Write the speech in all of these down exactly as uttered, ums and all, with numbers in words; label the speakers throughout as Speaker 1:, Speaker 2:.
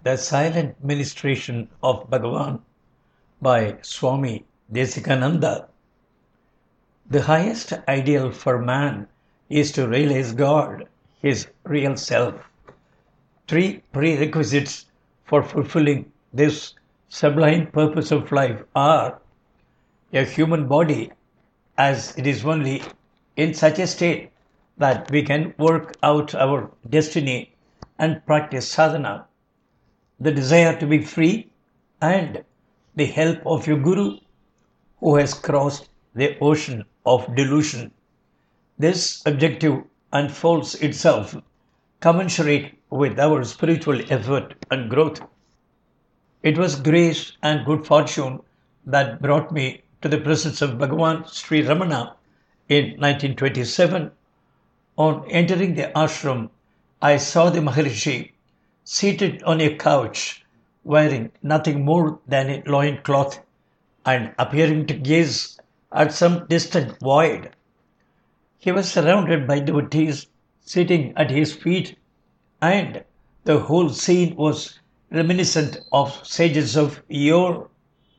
Speaker 1: The Silent Ministration of Bhagavan by Swami Desikananda. The highest ideal for man is to realize God, his real self. Three prerequisites for fulfilling this sublime purpose of life are a human body, as it is only in such a state that we can work out our destiny and practice sadhana, the desire to be free, and the help of your Guru who has crossed the ocean of delusion. This objective unfolds itself commensurate with our spiritual effort and growth. It was grace and good fortune that brought me to the presence of Bhagavan Sri Ramana in nineteen twenty-seven. On entering the ashram, I saw the Maharishi seated on a couch, wearing nothing more than a loin cloth and appearing to gaze at some distant void. He was surrounded by devotees sitting at his feet, and the whole scene was reminiscent of sages of yore.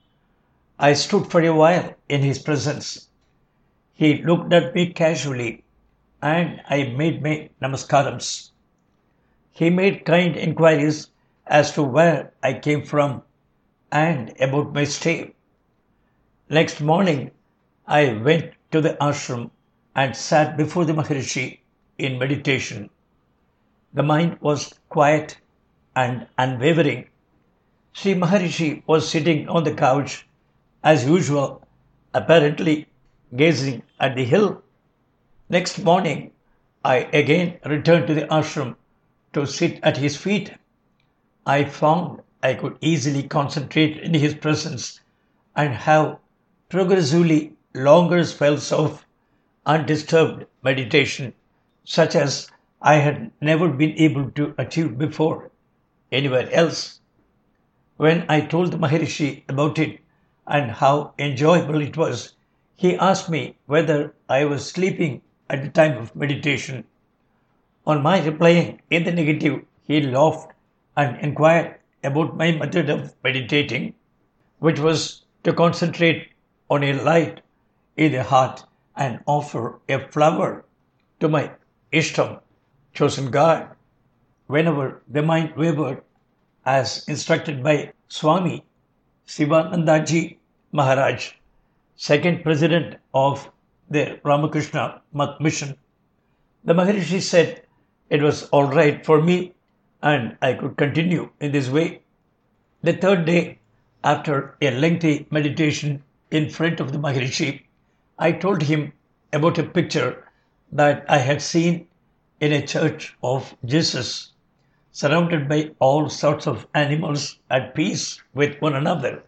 Speaker 1: I stood for a while in his presence. He looked at me casually, and I made my namaskarams. He made kind inquiries as to where I came from and about my stay. Next morning, I went to the ashram and sat before the Maharishi in meditation. The mind was quiet and unwavering. Sri Maharishi was sitting on the couch as usual, apparently gazing at the hill. Next morning, I again returned to the ashram to sit at his feet. I found I could easily concentrate in his presence and have progressively longer spells of undisturbed meditation, such as I had never been able to achieve before anywhere else. When I told the Maharishi about it and how enjoyable it was, he asked me whether I was sleeping at the time of meditation. On my replying in the negative, he laughed and inquired about my method of meditating, which was to concentrate on a light in the heart and offer a flower to my Ishtam, chosen God. Whenever the mind wavered, as instructed by Swami Sivanandaji Maharaj, second president of the Ramakrishna Math Mission, the Maharishi said it was all right for me and I could continue in this way. The third day, after a lengthy meditation in front of the Maharishi, I told him about a picture that I had seen in a church of Jesus, surrounded by all sorts of animals at peace with one another.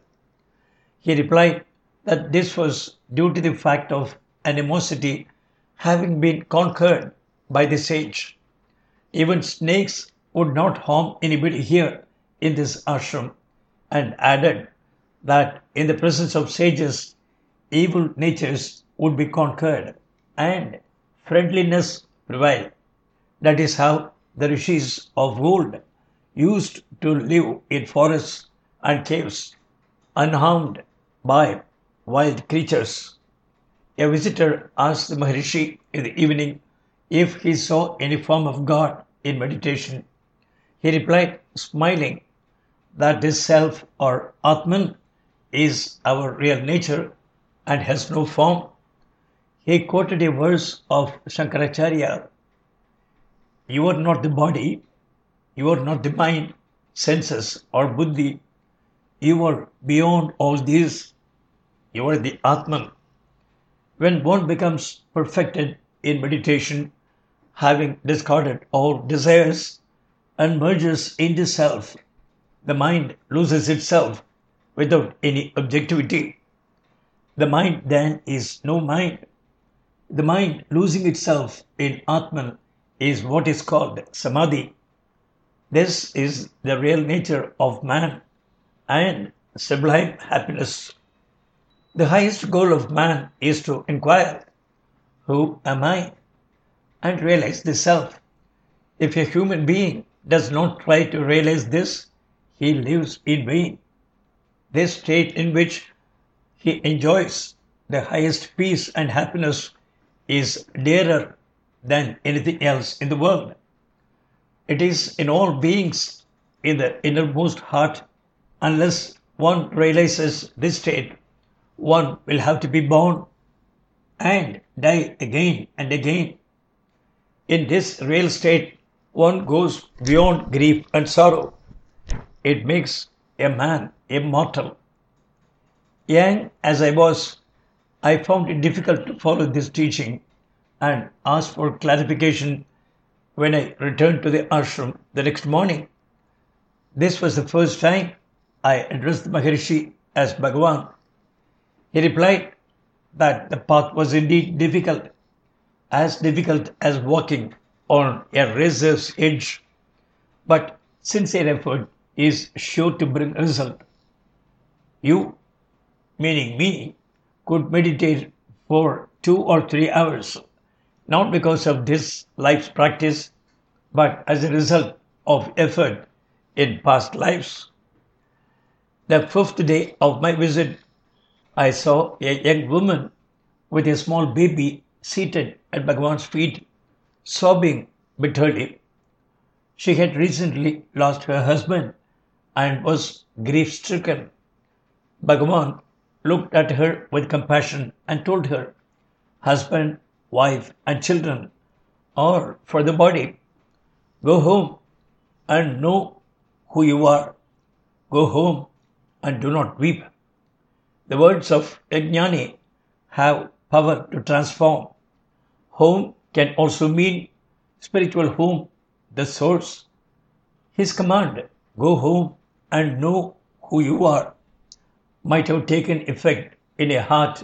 Speaker 1: He replied that this was due to the fact of animosity having been conquered by the sage. Even snakes would not harm anybody here in this ashram, and added that in the presence of sages, evil natures would be conquered and friendliness prevail. That is how the rishis of old used to live in forests and caves, unharmed by wild creatures. A visitor asked the Maharishi in the evening if he saw any form of God in meditation. He replied, smiling, that this self or Atman is our real nature and has no form. He quoted a verse of Shankaracharya: "You are not the body, you are not the mind, senses or buddhi, you are beyond all these, you are the Atman." When one becomes perfected in meditation, having discarded all desires and merges into self, the mind loses itself without any objectivity. The mind then is no mind. The mind losing itself in Atman is what is called Samadhi. This is the real nature of man and sublime happiness. The highest goal of man is to inquire, who am I? And realize the self. If a human being does not try to realize this, he lives in vain. This state in which he enjoys the highest peace and happiness is dearer than anything else in the world. It is in all beings in the innermost heart. Unless one realizes this state, one will have to be born and die again and again. In this real state, one goes beyond grief and sorrow. It makes a man immortal. Young as I was, I found it difficult to follow this teaching and asked for clarification when I returned to the ashram the next morning. This was the first time I addressed the Maharishi as Bhagavan. He replied that the path was indeed difficult, as difficult as walking on a razor's edge, but sincere effort is sure to bring result. You, meaning me, could meditate for two or three hours, not because of this life's practice, but as a result of effort in past lives. The fifth day of my visit, I saw a young woman with a small baby seated at Bhagavan's feet, sobbing bitterly. She had recently lost her husband and was grief-stricken. Bhagavan looked at her with compassion and told her, husband, wife and children are for the body. Go home and know who you are. Go home and do not weep. The words of a jnani have power to transform. Home can also mean spiritual home, the source. His command, go home and know who you are, might have taken effect in a heart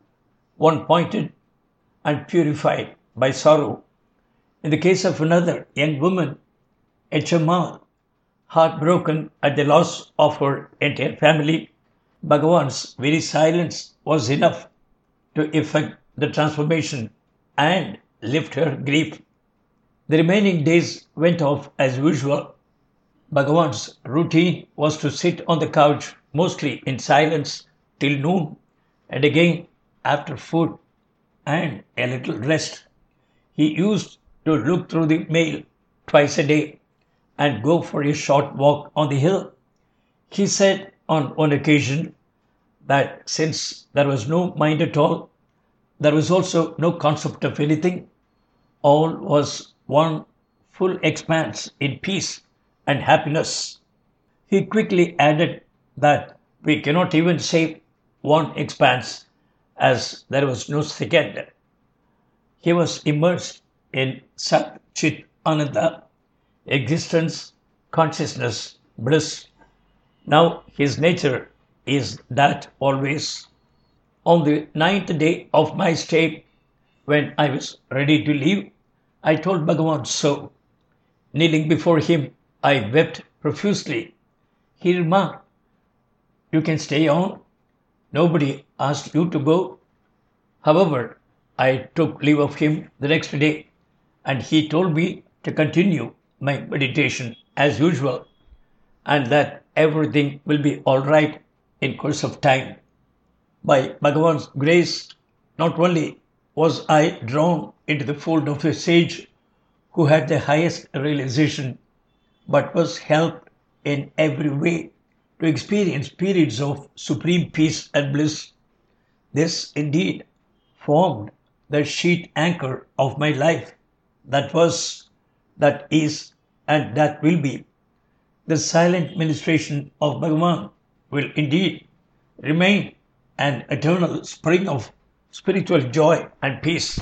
Speaker 1: one pointed and purified by sorrow. In the case of another young woman, a Chamal, heartbroken at the loss of her entire family, Bhagavan's very silence was enough to effect the transformation and lift her grief. The remaining days went off as usual. Bhagavan's routine was to sit on the couch, mostly in silence, till noon, and again after food and a little rest. He used to look through the mail twice a day and go for a short walk on the hill. He said on one occasion that since there was no mind at all, there was also no concept of anything. All was one full expanse in peace and happiness. He quickly added that we cannot even say one expanse, as there was no second. He was immersed in Sat Chit Ananda, existence, consciousness, bliss. Now his nature is that always. On the ninth day of my stay, when I was ready to leave, I told Bhagavan so. Kneeling before him, I wept profusely. He remarked, you can stay on. Nobody asked you to go. However, I took leave of him the next day, and he told me to continue my meditation as usual, and that everything will be all right in course of time. By Bhagavan's grace, not only was I drawn into the fold of a sage who had the highest realization, but was helped in every way to experience periods of supreme peace and bliss. This indeed formed the sheet anchor of my life, that was, that is, and that will be. The silent ministration of Bhagavan will indeed remain an eternal spring of spiritual joy and peace.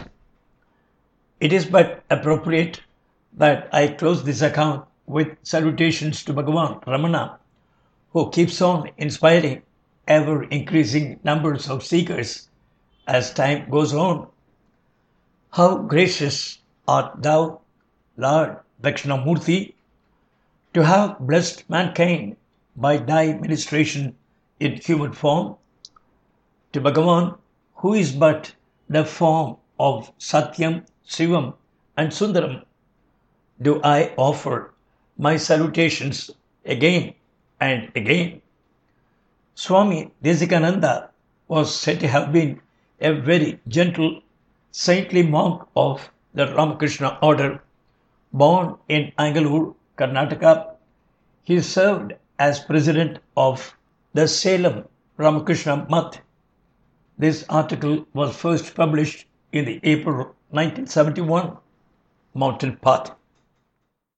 Speaker 1: It is but appropriate that I close this account with salutations to Bhagavan Ramana, who keeps on inspiring ever-increasing numbers of seekers as time goes on. How gracious art thou, Lord Dakshinamurti, to have blessed mankind by thy ministration in human form. To Bhagavan, who is but the form of Satyam, Shivam and Sundaram, do I offer my salutations again and again. Swami Desikananda was said to have been a very gentle, saintly monk of the Ramakrishna order. Born in Angaluru, Karnataka, he served as president of the Salem Ramakrishna Math. This article was first published in the April nineteen seventy-one Mountain Path.